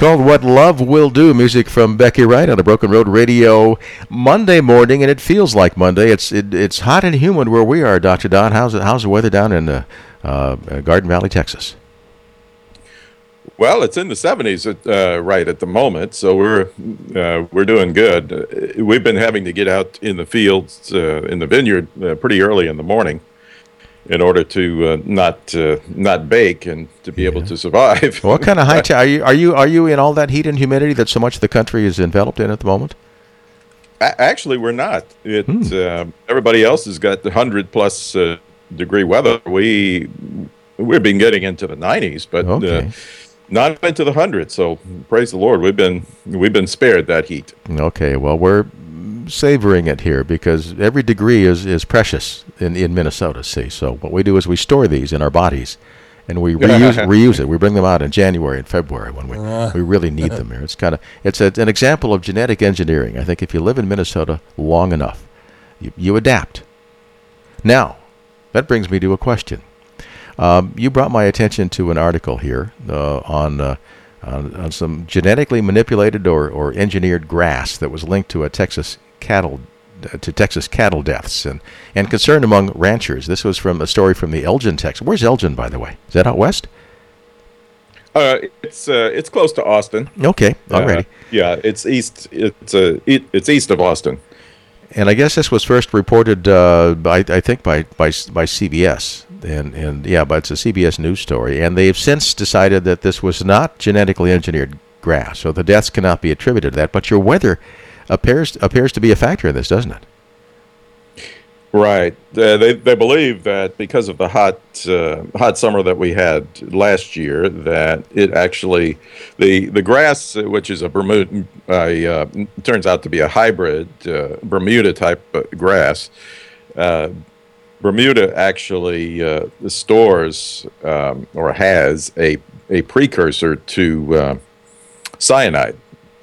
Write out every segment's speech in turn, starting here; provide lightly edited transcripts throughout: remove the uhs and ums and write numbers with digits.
called What Love Will Do, music from Becky Wright on the Broken Road Radio Monday morning, and it feels like Monday. It's hot and humid where we are, Dr. Don. How's the weather down in Garden Valley, Texas? Well, it's in the 70s right at the moment, so we're doing good. We've been having to get out in the fields, in the vineyard, pretty early in the morning, in order to not bake and to be able to survive. What kind of are you in all that heat and humidity that so much of the country is enveloped in at the moment? Actually, we're not. Everybody else has got the 100-plus degree weather. We've been getting into the 90s, but not into the 100s. So praise the Lord, we've been spared that heat. Okay, well, we're savoring it here because every degree is precious in Minnesota. See, so what we do is we store these in our bodies, and we reuse it. We bring them out in January and February when we really need them here. It's an example of genetic engineering. I think if you live in Minnesota long enough, you adapt. Now, that brings me to a question. You brought my attention to an article here on some genetically manipulated or engineered grass that was linked to Texas cattle deaths and concern among ranchers. This was from a story from the Elgin, Texas. Where's Elgin, by the way? Is that out west? It's close to Austin. Okay, alrighty. Yeah, it's east. It's east of Austin. And I guess this was first reported, by CBS. But it's a CBS News story, and they've since decided that this was not genetically engineered grass, so the deaths cannot be attributed to that. But your weather appears to be a factor in this, doesn't it? Right. They believe that because of the hot summer that we had last year, that it actually the grass, which is a Bermuda, turns out to be a hybrid Bermuda type grass. Bermuda actually stores or has a precursor to cyanide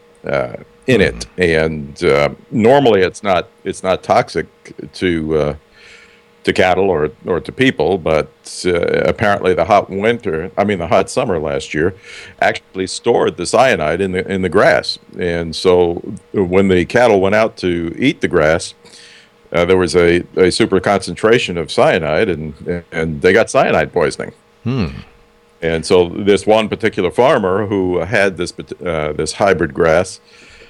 in it, and normally it's not toxic to cattle or to people, but apparently the hot summer last year actually stored the cyanide in the grass, and so when the cattle went out to eat the grass, there was a super concentration of cyanide, and they got cyanide poisoning. And so this one particular farmer who had this hybrid grass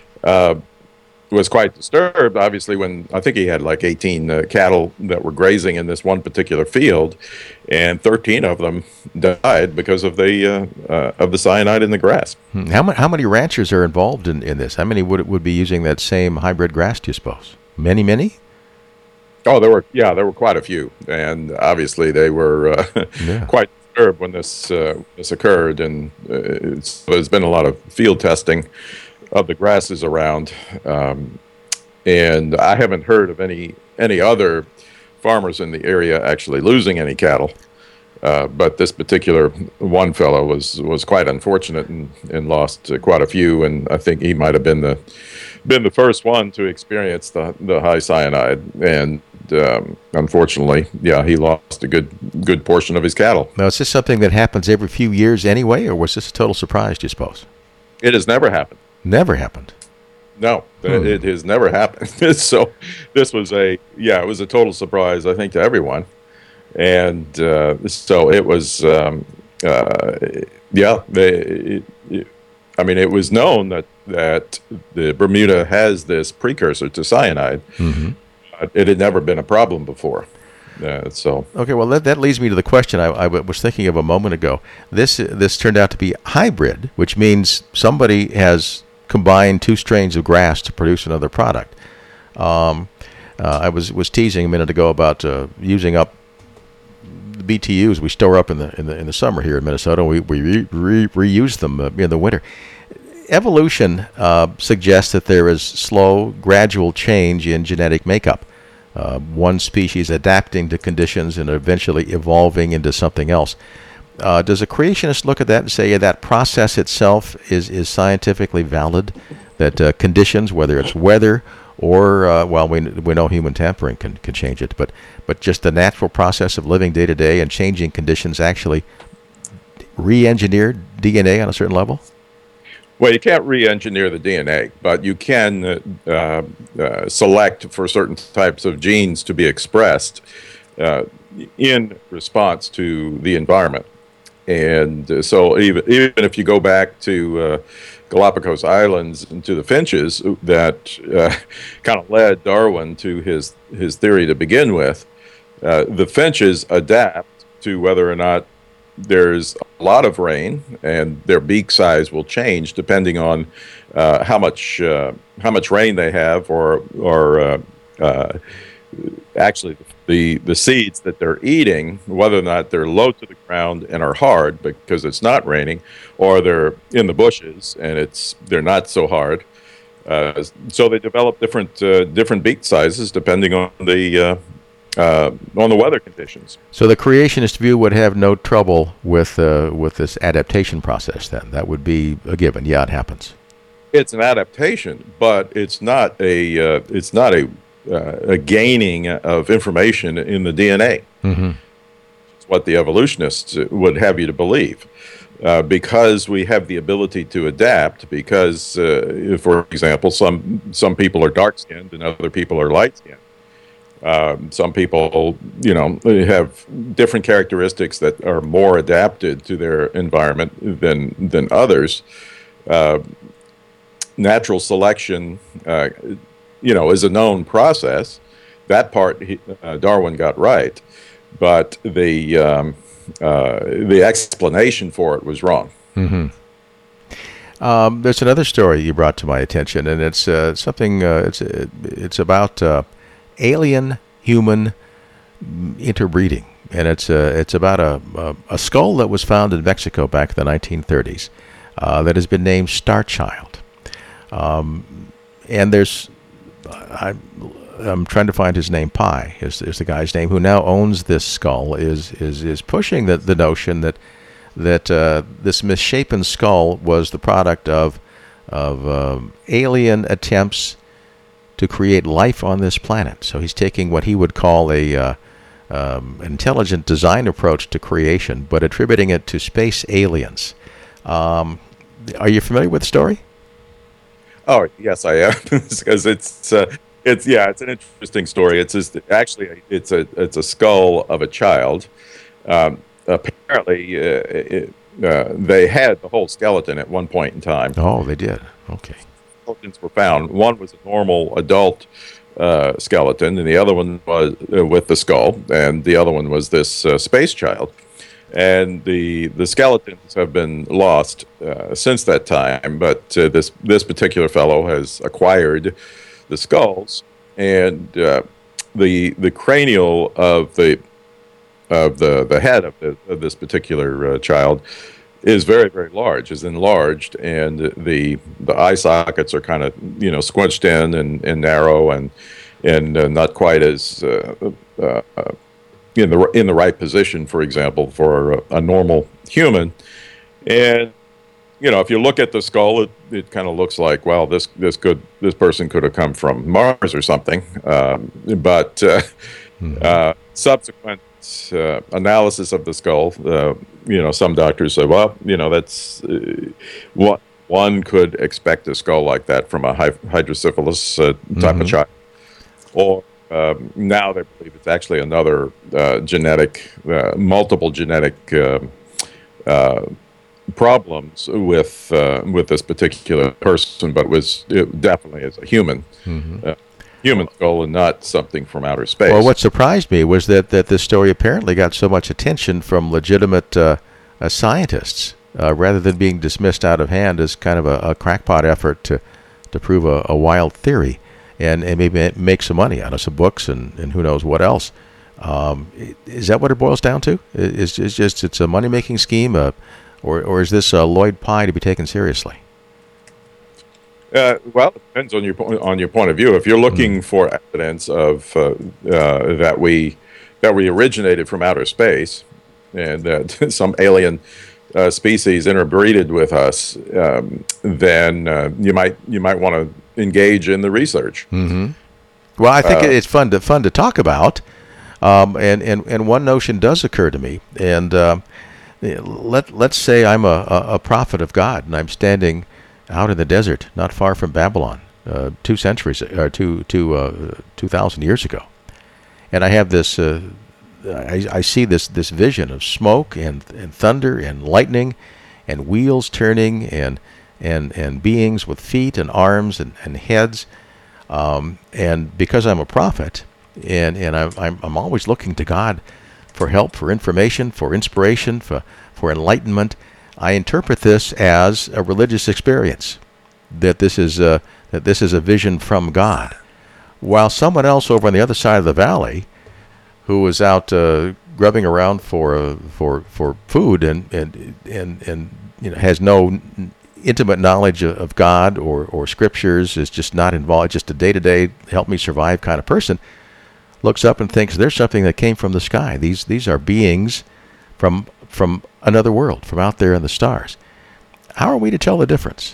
was quite disturbed, obviously, when I think he had like 18 cattle that were grazing in this one particular field, and 13 of them died because of the cyanide in the grass. How many ranchers are involved in this? How many would be using that same hybrid grass, do you suppose? Many? Oh, there were quite a few, and obviously they were quite disturbed when this occurred, and there's been a lot of field testing of the grasses around, and I haven't heard of any other farmers in the area actually losing any cattle, but this particular one fellow was quite unfortunate and lost quite a few, and I think he might have been the first one to experience the high cyanide, and unfortunately, he lost a good portion of his cattle. Now, is this something that happens every few years anyway, or was this a total surprise, do you suppose? It has never happened. Never happened? No, it has never happened. So this was it was a total surprise, I think, to everyone. And so it was, it was known that the Bermuda has this precursor to cyanide. Mm-hmm. It had never been a problem before. Okay, well, that leads me to the question I was thinking of a moment ago. This turned out to be hybrid, which means somebody has combined two strains of grass to produce another product. I was teasing a minute ago about using up the BTUs we store up in the summer here in Minnesota. We reuse them in the winter. Evolution suggests that there is slow, gradual change in genetic makeup. One species adapting to conditions and eventually evolving into something else. Does a creationist look at that and say that process itself is scientifically valid? That conditions, whether it's weather or we know human tampering can change it, but just the natural process of living day to day and changing conditions actually re-engineered DNA on a certain level? Well, you can't re-engineer the DNA, but you can select for certain types of genes to be expressed uh, in response to the environment. And so even if you go back to Galapagos Islands and to the finches, that kind of led Darwin to his theory to begin with. The finches adapt to whether or not there's a lot of rain, and their beak size will change depending on how much rain they have, or actually the seeds that they're eating, whether or not they're low to the ground and are hard because it's not raining, or they're in the bushes and they're not so hard. So they develop different beak sizes depending on the weather conditions. So the creationist view would have no trouble with this adaptation process. Then that would be a given. Yeah, it happens. It's an adaptation, but it's not a gaining of information in the DNA. Mm-hmm. It's what the evolutionists would have you to believe. Because we have the ability to adapt, because, for example, some people are dark-skinned and other people are light-skinned. Some people, have different characteristics that are more adapted to their environment than others. Natural selection, is a known process. That part Darwin got right, but the explanation for it was wrong. Mm-hmm. There's another story you brought to my attention, and it's something. It's about alien-human interbreeding, and it's about a skull that was found in Mexico back in the 1930s that has been named Star Child. And I'm trying to find his name. Pi is the guy's name who now owns this skull. Is pushing the notion that this misshapen skull was the product of alien attempts to create life on this planet. So he's taking what he would call a intelligent design approach to creation, but attributing it to space aliens. Are you familiar with the story? Oh yes, I am, because it's an interesting story. It's a skull of a child. Apparently, they had the whole skeleton at one point in time. Oh, they did. Okay. Skeletons were found. One was a normal adult skeleton, and the other one was with the skull, and the other one was this space child. And the skeletons have been lost since that time, but this particular fellow has acquired the skulls, and the cranial of the head of this particular child is very, very large, is enlarged, and the eye sockets are kind of squinched in and narrow and not quite as in the right position, for example, for a normal human. And if you look at the skull, it kind of looks like, well, this person could have come from Mars or something. But subsequent analysis of the skull, some doctors say, well, that's what one could expect a skull like that from a hydrocephalus type of child, or now they believe it's actually another multiple genetic problems with this particular person, but it definitely is a human skull and not something from outer space. Well, what surprised me was that this story apparently got so much attention from legitimate scientists, rather than being dismissed out of hand as kind of a crackpot effort to prove a wild theory. And maybe make some money out of some books and who knows what else. Is that what it boils down to? It's a money-making scheme, or is this Lloyd Pye to be taken seriously? Well, it depends on your point of view. If you're looking for evidence of that we originated from outer space, and that some alien species interbreeded with us, then you might want to engage in the research. Mm-hmm. Well, I think it's fun to talk about, and one notion does occur to me. And let's say I'm a prophet of God, and I'm standing out in the desert, not far from Babylon, 2 centuries or 2,000 years ago. And I have this. I see this vision of smoke and thunder and lightning, and wheels turning and beings with feet and arms and heads. And because I'm a prophet, and I'm always looking to God for help, for information, for inspiration, for enlightenment, I interpret this as a religious experience. That this is a vision from God. While someone else over on the other side of the valley, who was out grubbing around for food and has no intimate knowledge of God or scriptures, is just not involved, just a day-to-day help me survive kind of person, looks up and thinks there's something that came from the sky. These are beings from another world, from out there in the stars. How are we to tell the difference?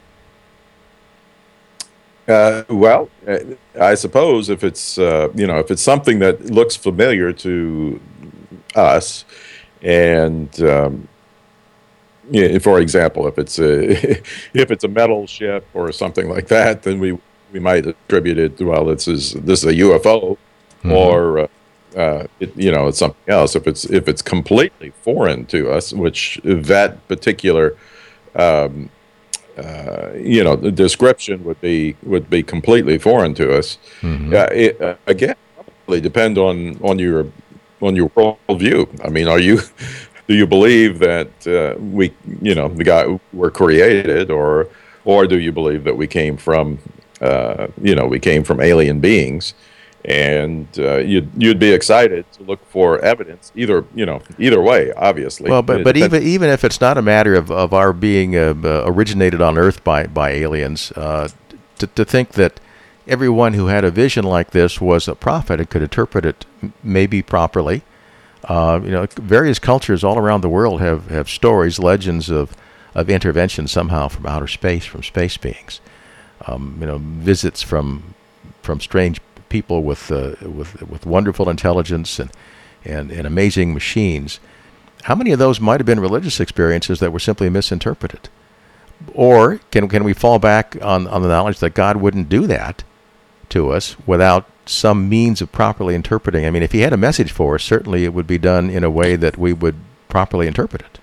I suppose if it's if it's something that looks familiar to us, and for example, if it's a metal ship or something like that, then we might attribute it to, well, this is a UFO, or it's something else. If it's completely foreign to us, which that particular the description would be completely foreign to us. It again probably depend on your worldview. I mean, do you believe that we're created, or do you believe that we came from alien beings? And you'd be excited to look for evidence either way, obviously. Well, but even if it's not a matter of our being originated on Earth by aliens, to think that everyone who had a vision like this was a prophet and could interpret it maybe properly. Various cultures all around the world have stories, legends of intervention somehow from outer space, from space beings. Visits from strange people with wonderful intelligence and amazing machines. How many of those might have been religious experiences that were simply misinterpreted? Or can we fall back on the knowledge that God wouldn't do that to us without some means of properly interpreting? I mean, if he had a message for us, certainly it would be done in a way that we would properly interpret it.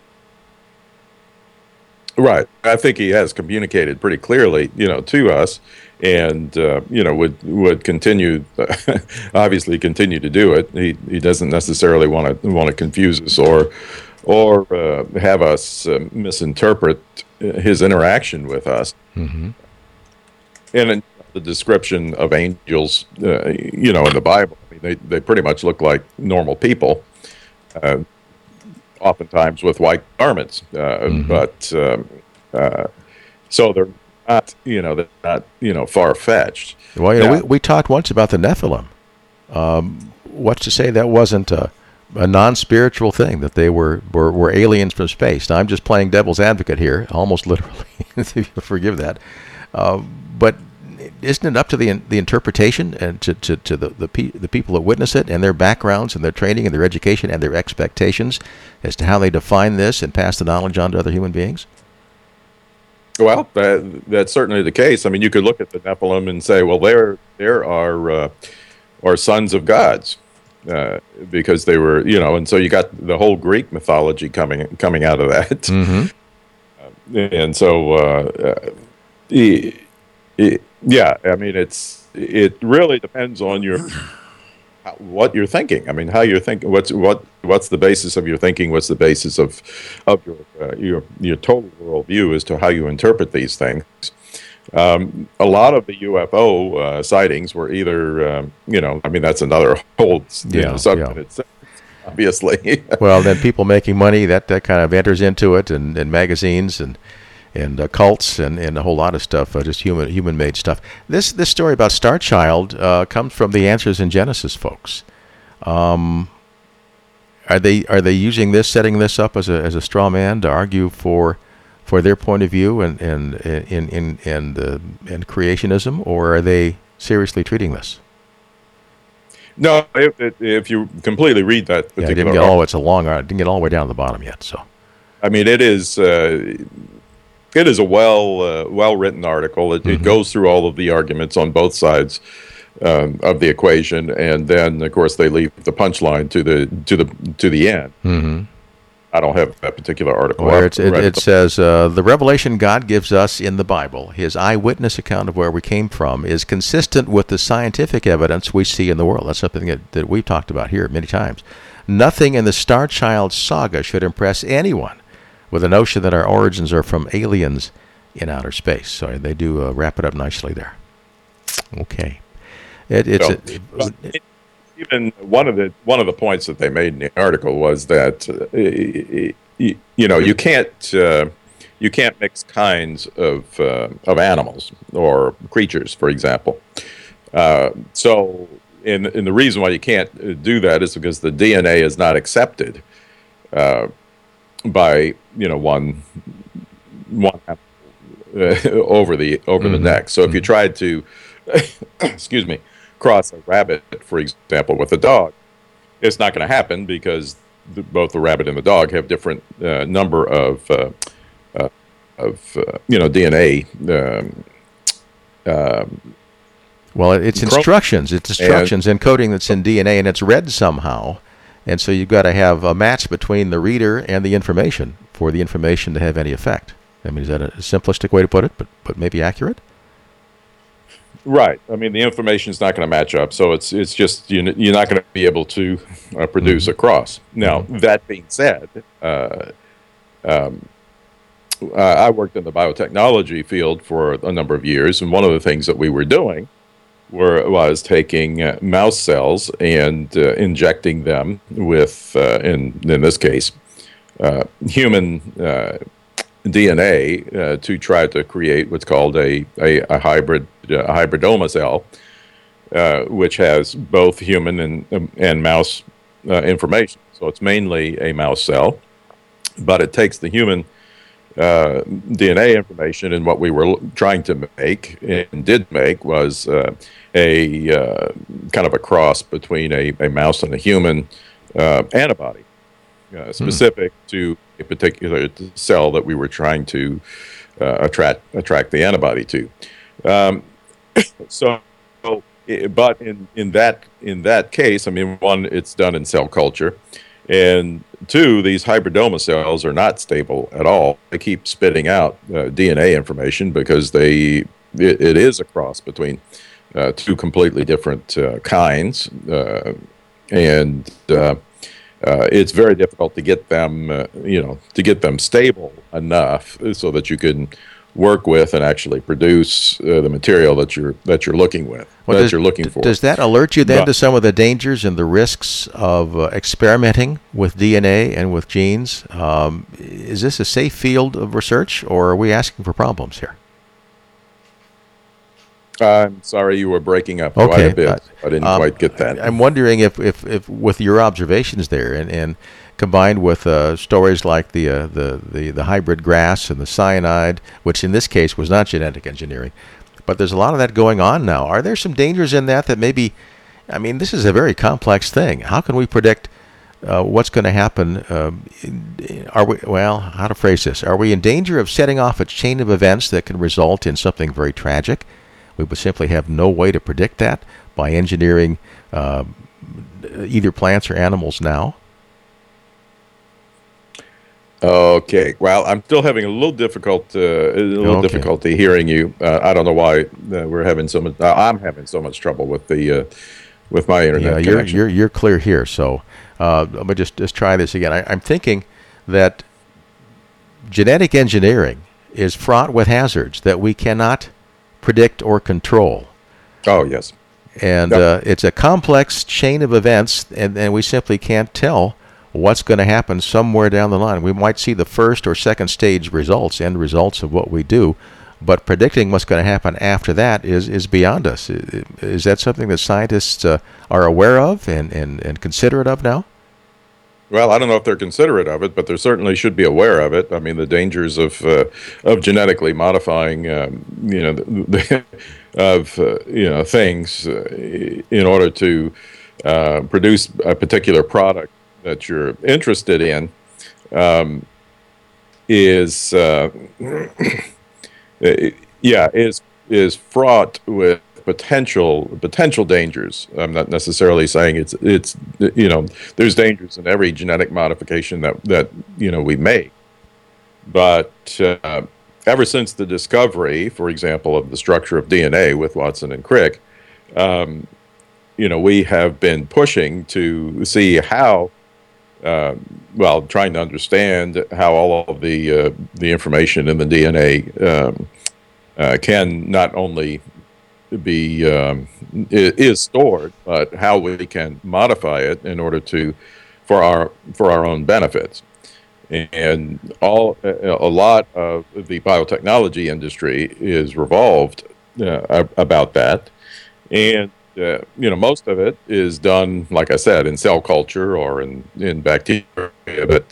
Right. I think he has communicated pretty clearly, to us, and would continue, obviously continue to do it. He doesn't necessarily want to confuse us or have us misinterpret his interaction with us. And in the description of angels, in the Bible, I mean, they pretty much look like normal people. Oftentimes with white garments, but so they're not, far-fetched. Well, we talked once about the Nephilim. What's to say that wasn't a non-spiritual thing, that they were aliens from space? Now, I'm just playing devil's advocate here, almost literally, if you forgive that. But isn't it up to the interpretation and to the people that witness it, and their backgrounds and their training and their education and their expectations as to how they define this and pass the knowledge on to other human beings? Well, that's certainly the case. I mean, you could look at the Nephilim and say, well, there are sons of gods, because they were, and so you got the whole Greek mythology coming out of that. And so, yeah, I mean, it really depends on what you're thinking. I mean, how you're thinking. What's the basis of your thinking? What's the basis of your total worldview as to how you interpret these things? A lot of the UFO sightings were either, I mean, that's another whole subject itself, obviously. Well, then people making money, that kind of enters into it, and magazines and cults and a whole lot of stuff, just human-made stuff. This story about Star Child comes from the Answers in Genesis folks. Are they using this, setting this up as a straw man to argue for their point of view and creationism, or are they seriously treating this? No, if you completely read that particular, I didn't get all the way down to the bottom yet. So, I mean, it is. it is a well written article. It goes through all of the arguments on both sides of the equation, and then of course they leave the punchline to the end. I don't have that particular article. Where it says, the revelation God gives us in the Bible, his eyewitness account of where we came from, is consistent with the scientific evidence we see in the world. That's something that we've talked about here many times. Nothing in the Star Child saga should impress anyone with the notion that our origins are from aliens in outer space. So they do wrap it up nicely there. Okay. Even one of the points that they made in the article was that you can't mix kinds of animals or creatures, for example. So, and the reason why you can't do that is because the DNA is not accepted by one over the next. So if you tried to, excuse me, cross a rabbit, for example, with a dog, it's not going to happen because both the rabbit and the dog have different number of DNA. Well, it's instructions. It's instructions encoding that's in DNA, and it's read somehow. And so you've got to have a match between the reader and the information for the information to have any effect. I mean, is that a simplistic way to put it, but maybe accurate? Right. I mean, the information is not going to match up, so it's just you're not going to be able to produce a cross. Now, that being said, I worked in the biotechnology field for a number of years, and one of the things that we were doing was taking mouse cells and injecting them with, in this case, human DNA to try to create what's called a hybridoma cell, which has both human and mouse information. So it's mainly a mouse cell, but it takes the human DNA information, and what we were trying to make and did make was a kind of a cross between a mouse and a human antibody, specific to a particular cell that we were trying to attract the antibody to. But in that case, I mean, one, it's done in cell culture, and two, these hybridoma cells are not stable at all. They keep spitting out DNA information because it is a cross between two completely different kinds, and it's very difficult to get them stable enough so that you can work with and actually produce the material that you're looking for. Does that alert you then to some of the dangers and the risks of experimenting with DNA and with genes? Is this a safe field of research, or are we asking for problems here? I'm sorry, you were breaking up quite a bit. I didn't quite get that. I'm wondering if with your observations there and combined with stories like the hybrid grass and the cyanide, which in this case was not genetic engineering, but there's a lot of that going on now. Are there some dangers in that maybe, I mean, this is a very complex thing. How can we predict what's going to happen? How to phrase this? Are we in danger of setting off a chain of events that can result in something very tragic? We would simply have no way to predict that by engineering either plants or animals now. Okay. Well, I'm still having a little difficulty hearing you. I don't know why we're having so much. I'm having so much trouble with my internet connection. You're clear here. So let me just try this again. I'm thinking that genetic engineering is fraught with hazards that we cannot predict or control. Oh, yes. And it's a complex chain of events, and we simply can't tell what's going to happen somewhere down the line. We might see the first or second stage end results of what we do, but predicting what's going to happen after that is beyond us. Is that something that scientists are aware of and considerate of now? Well, I don't know if they're considerate of it, but they certainly should be aware of it. I mean, the dangers of genetically modifying, things in order to produce a particular product that you're interested in. is yeah, is fraught with potential dangers. I'm not necessarily saying it's there's dangers in every genetic modification that we make, but ever since the discovery, for example, of the structure of DNA with Watson and Crick, we have been pushing to see how. Trying to understand how all of the information in the DNA can not only be is stored, but how we can modify it in order for our own benefits. And a lot of the biotechnology industry is revolved about that, and most of it is done, like I said, in cell culture or in bacteria. But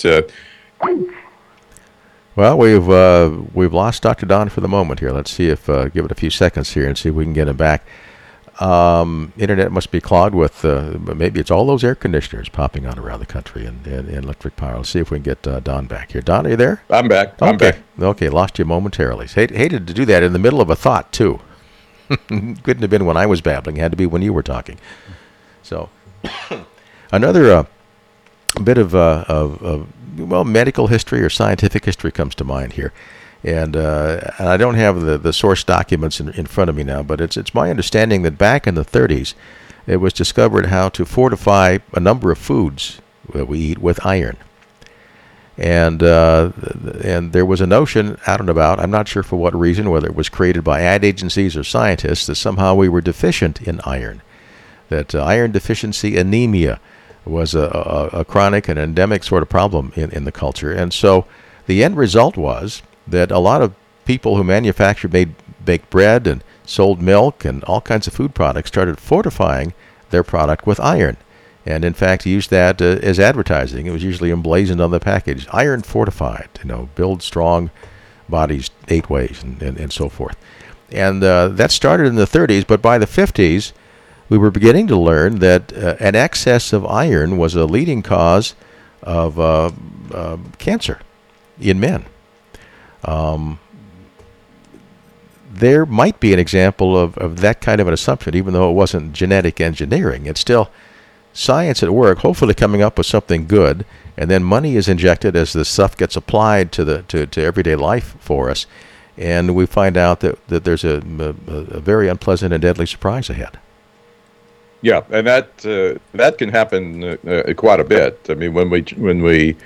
well, we've lost Dr. Don for the moment here. Let's see if give it a few seconds here and see if we can get him back. Internet must be clogged with maybe it's all those air conditioners popping on around the country and electric power. Let's see if we can get Don back here. Don, are you there? I'm back. I'm back. Okay, lost you momentarily. Hated to do that in the middle of a thought too. Couldn't have been when I was babbling. It had to be when you were talking. So, another bit of medical history or scientific history comes to mind here, and I don't have the source documents in front of me now, but it's my understanding that back in the 30s, it was discovered how to fortify a number of foods that we eat with iron. And there was a notion out and about, I'm not sure for what reason, whether it was created by ad agencies or scientists, that somehow we were deficient in iron, that iron deficiency anemia was a chronic and endemic sort of problem in the culture. And so the end result was that a lot of people who baked bread and sold milk and all kinds of food products started fortifying their product with iron. And in fact, used that as advertising. It was usually emblazoned on the package. Iron fortified, build strong bodies 8 ways and so forth. And that started in the 30s, but by the 50s, we were beginning to learn that an excess of iron was a leading cause of cancer in men. There might be an example of that kind of an assumption, even though it wasn't genetic engineering. It's still science at work, hopefully coming up with something good, and then money is injected as the stuff gets applied to everyday life for us, and we find out that there's a very unpleasant and deadly surprise ahead. Yeah, and that can happen quite a bit. I mean, when we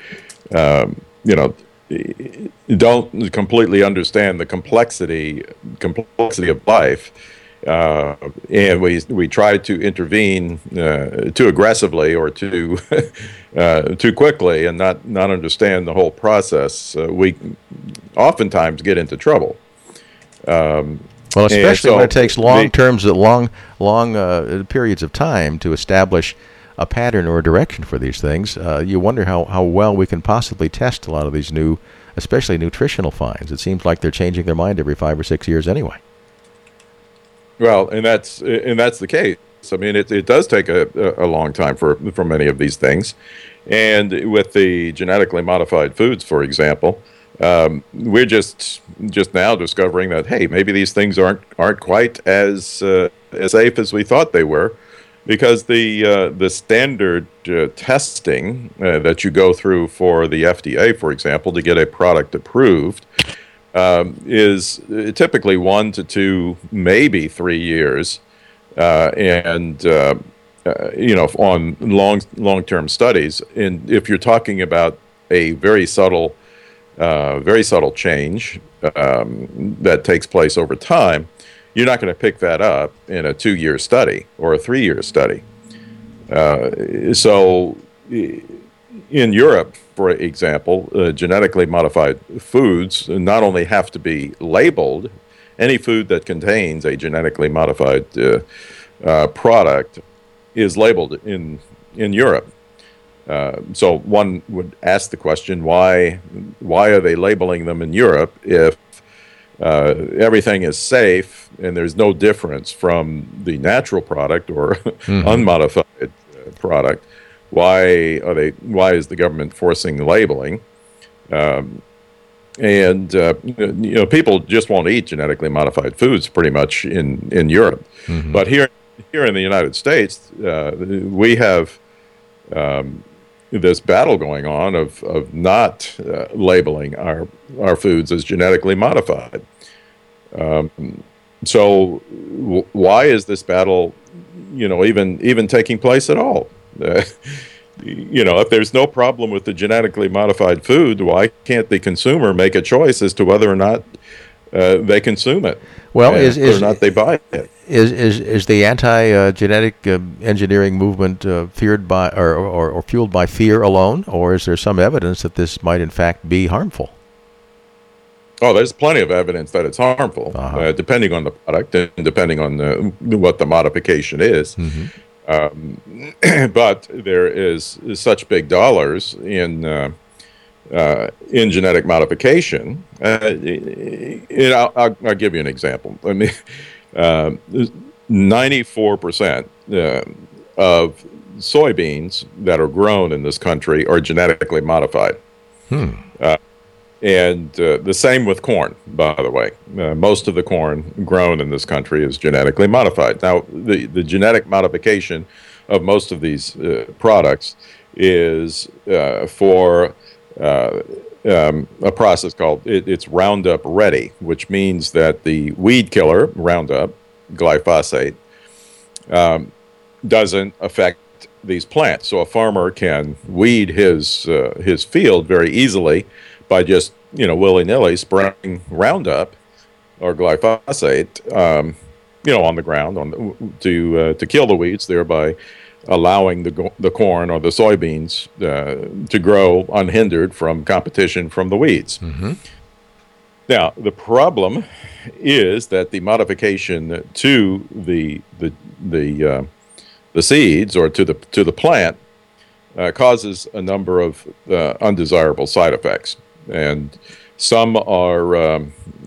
don't completely understand the complexity of life. And we try to intervene too aggressively or too quickly and not understand the whole process. We oftentimes get into trouble. Well, especially when it takes long periods of time to establish a pattern or a direction for these things. You wonder how well we can possibly test a lot of these new, especially nutritional finds. It seems like they're changing their mind every 5 or 6 years anyway. Well, and that's the case. I mean, it does take a long time for many of these things, and with the genetically modified foods, for example, we're just now discovering that maybe these things aren't quite as safe as we thought they were, because the standard testing that you go through for the FDA, for example, to get a product approved. Is typically 1 to 2, maybe 3 years, and on long-term studies. And if you're talking about a very subtle change that takes place over time, you're not going to pick that up in a 2-year study or a 3-year study. So in Europe, for example, genetically modified foods not only have to be labeled, any food that contains a genetically modified product is labeled in Europe. So one would ask the question, why are they labeling them in Europe if everything is safe and there's no difference from the natural product or unmodified product? Why is the government forcing the labeling? And people just won't eat genetically modified foods pretty much in Europe, but here in the United States, we have this battle going on of not labeling our foods as genetically modified. So why is this battle, even taking place at all? If there's no problem with the genetically modified food, why can't the consumer make a choice as to whether or not they consume it? Well, or not they buy it? Is the anti-genetic engineering movement feared by or fueled by fear alone, or is there some evidence that this might in fact be harmful? Oh, there's plenty of evidence that it's harmful, depending on the product and depending on what the modification is. But there is such big dollars in genetic modification. I'll give you an example. I mean, 94% of soybeans that are grown in this country are genetically modified. And the same with corn, by the way. Most of the corn grown in this country is genetically modified. Now, the genetic modification of most of these products is for a process called, it's Roundup Ready, which means that the weed killer, Roundup, glyphosate, doesn't affect these plants. So a farmer can weed his field very easily by just, willy-nilly spraying Roundup or glyphosate, on the ground to kill the weeds, thereby allowing the corn or the soybeans to grow unhindered from competition from the weeds. Now, the problem is that the modification to the seeds or to the plant causes a number of undesirable side effects, and some are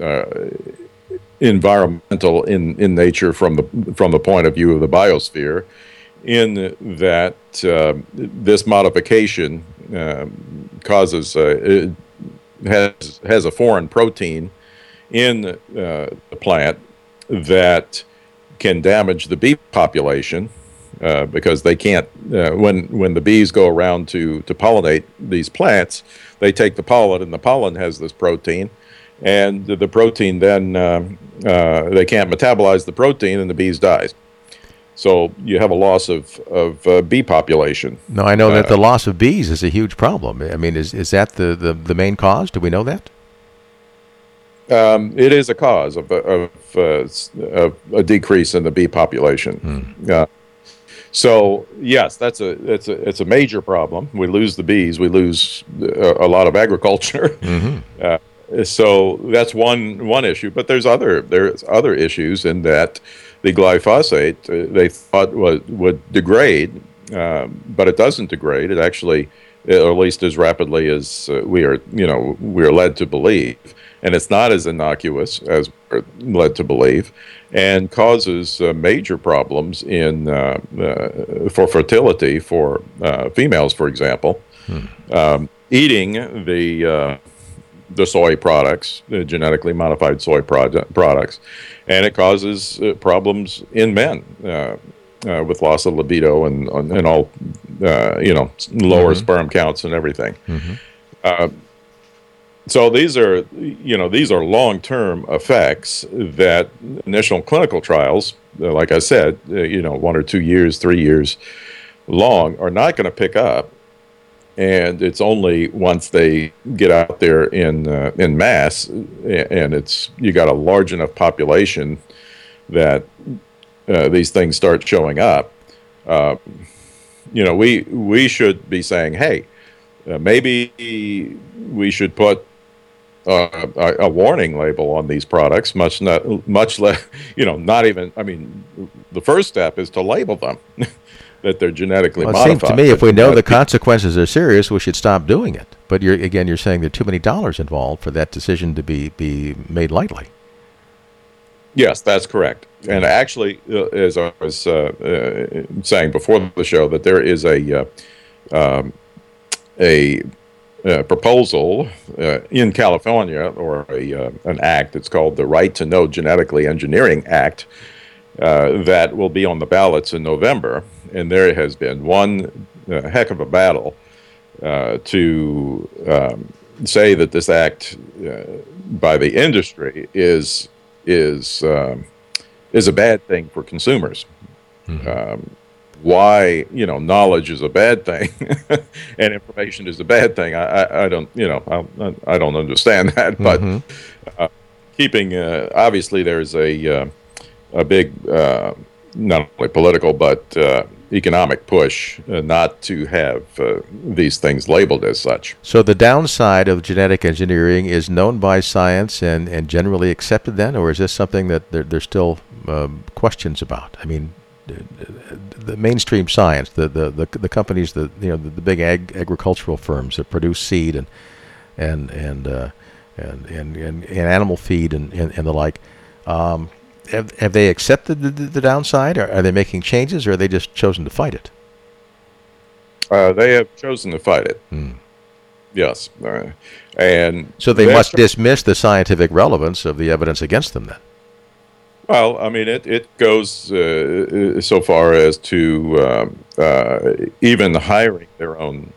environmental in nature from the point of view of the biosphere, in that this modification causes has a foreign protein in the plant that can damage the bee population, because they can't, when the bees go around to pollinate these plants, they take the pollen, and the pollen has this protein, and the protein then, they can't metabolize the protein, and the bees dies. So you have a loss of bee population. No, I know that the loss of bees is a huge problem. I mean, is that the main cause? Do we know that? It is a cause of a decrease in the bee population. So yes, it's a major problem. We lose the bees, we lose a lot of agriculture. So that's one issue. But there's other issues in that the glyphosate they thought would degrade, but it doesn't degrade. It actually, or at least as rapidly as we are led to believe, and it's not as innocuous as we're led to believe, and causes major problems in for fertility for females, for example. Eating the soy products, genetically modified soy products, and it causes problems in men with loss of libido and all, lower sperm counts and everything. So these are long-term effects that initial clinical trials, like I said, 1 or 2 years, 3 years long, are not going to pick up. And it's only once they get out there in mass, and you got a large enough population that these things start showing up. We should be saying, hey, maybe we should put a warning label on these products. Much less, not even. I mean, the first step is to label them. That they're genetically modified. It seems to me if we know the consequences are serious, we should stop doing it. But you're saying there are too many dollars involved for that decision to be made lightly. Yes, that's correct. And actually, as I was saying before the show, that there is a proposal in California, or an act. It's called the Right to Know Genetically Engineering Act, that will be on the ballots in November. And there has been one heck of a battle to say that this act by the industry is a bad thing for consumers. Why, knowledge is a bad thing and information is a bad thing, I don't, I don't understand that. But keeping, obviously there's a big, not only political, but economic push not to have these things labeled as such. So the downside of genetic engineering is known by science and generally accepted then, or is this something that there's still questions about? I mean, the mainstream science, the companies, the big agricultural firms that produce seed and animal feed and the like, have they accepted the downside? Or are they making changes, or are they just chosen to fight it? They have chosen to fight it. Yes, and so they must dismiss the scientific relevance of the evidence against them then. Well, I mean, it goes so far as to even hiring their own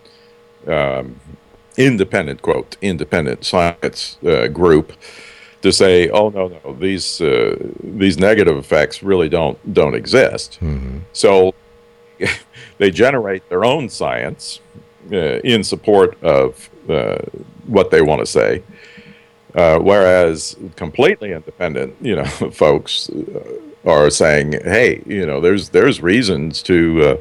independent science group to say, oh no, these negative effects really don't exist. So they generate their own science in support of what they want to say. Whereas completely independent, folks are saying, hey, there's reasons to,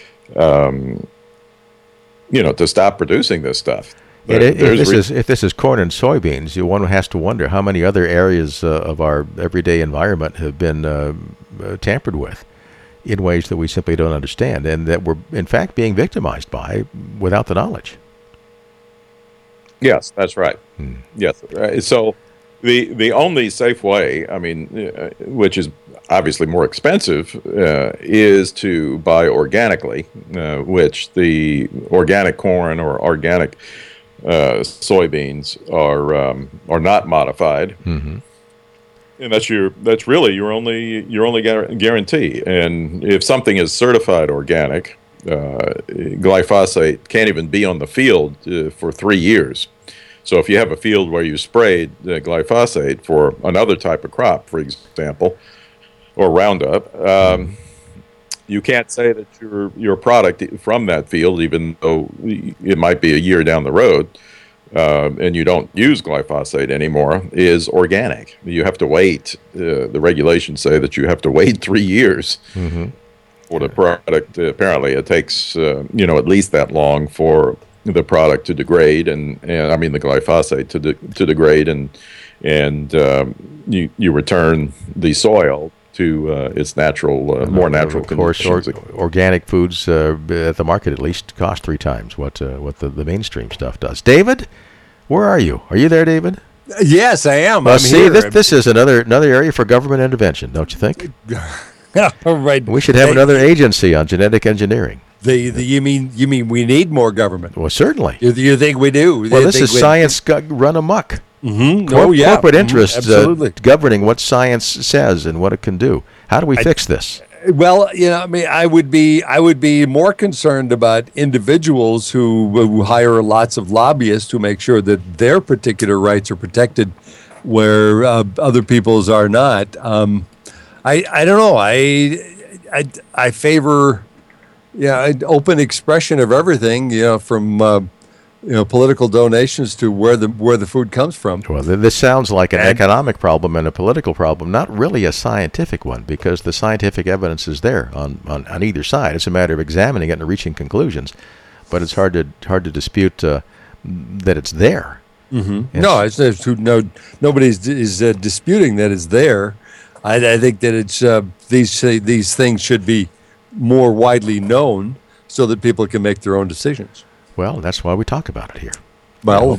to stop producing this stuff. If this is corn and soybeans, one has to wonder how many other areas of our everyday environment have been tampered with in ways that we simply don't understand, and that we're in fact being victimized by without the knowledge. Yes, that's right. Yes. So the only safe way, I mean, which is obviously more expensive, is to buy organically, which the organic corn or organic soybeans are not modified. And that's really your only guarantee. And if something is certified organic, glyphosate can't even be on the field for 3 years. So if you have a field where you sprayed glyphosate for another type of crop, for example, or Roundup, you can't say that your product from that field, even though it might be a year down the road, and you don't use glyphosate anymore, is organic. You have to wait. The regulations say that you have to wait 3 years for the product. Apparently, it takes at least that long for the product to degrade, and I mean the glyphosate to degrade, and you return the soil to its natural, more natural conditions. Of course, organic foods at the market at least cost 3 times what the mainstream stuff does. David, where are you? Are you there, David? Yes, I am. Well, see, this is another area for government intervention, don't you think? Right. We should have another agency on genetic engineering. You mean we need more government? Well, certainly. You think we do? Well, this is science run amok. Corporate interests governing what science says and what it can do. How do we fix this? Well, I mean, I would be more concerned about individuals who hire lots of lobbyists to make sure that their particular rights are protected, where other people's are not. I don't know. I favor an open expression of everything. From political donations to where the food comes from. Well, this sounds like an economic problem and a political problem, not really a scientific one, because the scientific evidence is there on either side. It's a matter of examining it and reaching conclusions, but it's hard to dispute that it's there. Yes. No, nobody is disputing that it's there. I think that it's these things should be more widely known so that people can make their own decisions. Well, that's why we talk about it here. Well,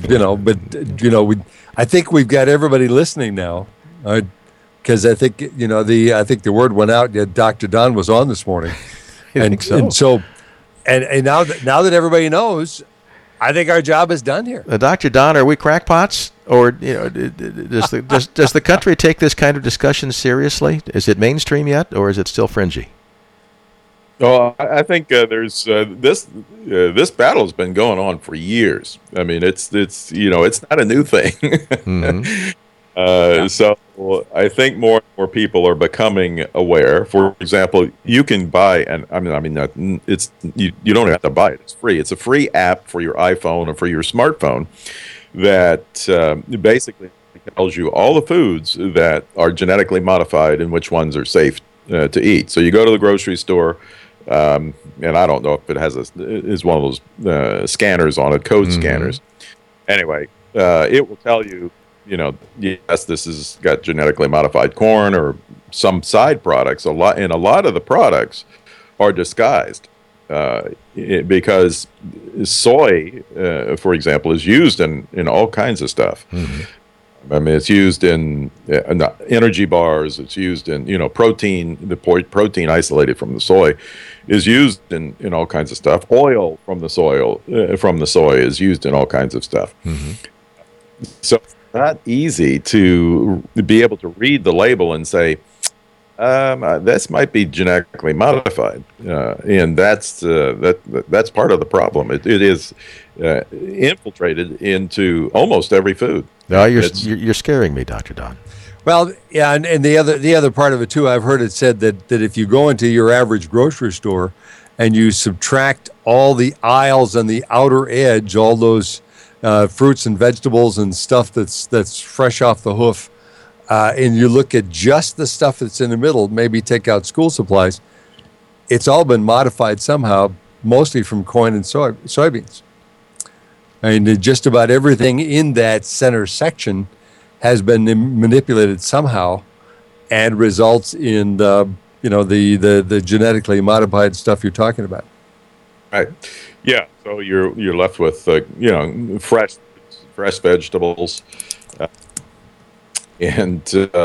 I think we've got everybody listening now, because I think I think the word went out. Dr. Don was on this morning, and so now that everybody knows, I think our job is done here. Dr. Don, are we crackpots? Or does the country take this kind of discussion seriously? Is it mainstream yet, or is it still fringy? Oh, I think there's this battle has been going on for years. I mean, it's not a new thing. Mm-hmm. So I think more and more people are becoming aware. For example, you can buy, and you don't have to buy it. It's free. It's a free app for your iPhone or for your smartphone that basically tells you all the foods that are genetically modified and which ones are safe to eat. So you go to the grocery store. And I don't know if it is one of those scanners on it, code scanners. Anyway, it will tell you, yes, this has got genetically modified corn or some side products. A lot of the products are disguised because soy, for example, is used in all kinds of stuff. Mm-hmm. I mean, it's used in energy bars. It's used in, protein. The protein isolated from the soy is used in all kinds of stuff. Oil from the soy is used in all kinds of stuff. Mm-hmm. So it's not easy to be able to read the label and say, this might be genetically modified, and that's part of the problem. It is infiltrated into almost every food. No, you're scaring me, Dr. Don. Well, yeah, and the other part of it too, I've heard it said that if you go into your average grocery store and you subtract all the aisles on the outer edge, all those fruits and vegetables and stuff that's fresh off the hoof, and you look at just the stuff that's in the middle, maybe take out school supplies, it's all been modified somehow, mostly from corn and soybeans. I mean, just about everything in that center section has been manipulated somehow, and results in the genetically modified stuff you're talking about. Right. Yeah. So you're left with fresh vegetables, and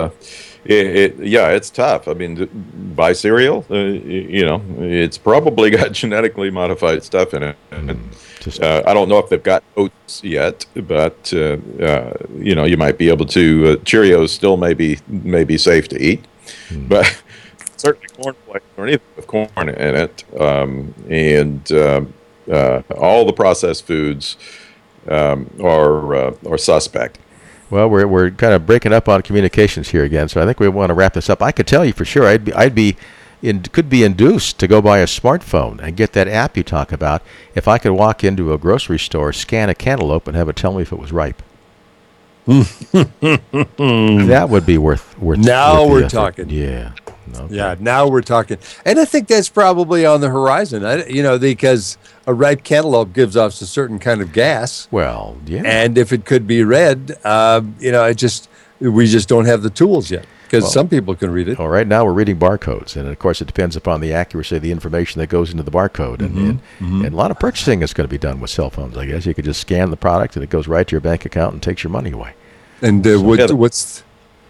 it's tough. I mean, buy cereal. It's probably got genetically modified stuff in it. I don't know if they've got oats yet, but you might be able to. Cheerios still may be safe to eat, but certainly cornflakes or anything with corn in it, and all the processed foods are suspect. Well, we're kind of breaking up on communications here again, so I think we want to wrap this up. I could tell you for sure, could be induced to go buy a smartphone and get that app you talk about if I could walk into a grocery store, scan a cantaloupe, and have it tell me if it was ripe. That would be worth now we're effort. Talking. Yeah. Okay. Yeah, now we're talking. And I think that's probably on the horizon, because a ripe cantaloupe gives off a certain kind of gas. Well, yeah. And if it could be read, we just don't have the tools yet. Because some people can read it. All right, now we're reading barcodes, and of course it depends upon the accuracy of the information that goes into the barcode. And a lot of purchasing is going to be done with cell phones, I guess. You could just scan the product, and it goes right to your bank account and takes your money away. And what's...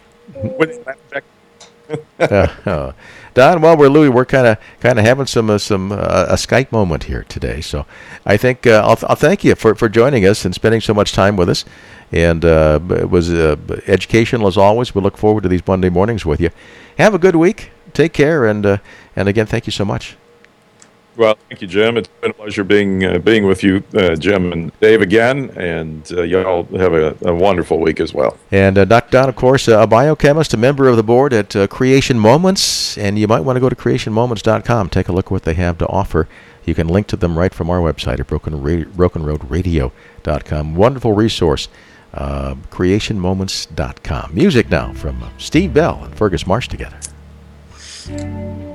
Don, Louie, we're kind of having some a Skype moment here today. So I think I'll thank you for joining us and spending so much time with us. And it was educational as always. We look forward to these Monday mornings with you. Have a good week. Take care, and again, thank you so much. Well, thank you, Jim. It's been a pleasure being with you, Jim and Dave, again, and y'all have a wonderful week as well. And Dr. Don, of course, a biochemist, a member of the board at Creation Moments, and you might want to go to creationmoments.com. Take a look at what they have to offer. You can link to them right from our website at brokenroadradio.com. Wonderful resource, creationmoments.com. Music now from Steve Bell and Fergus Marsh together.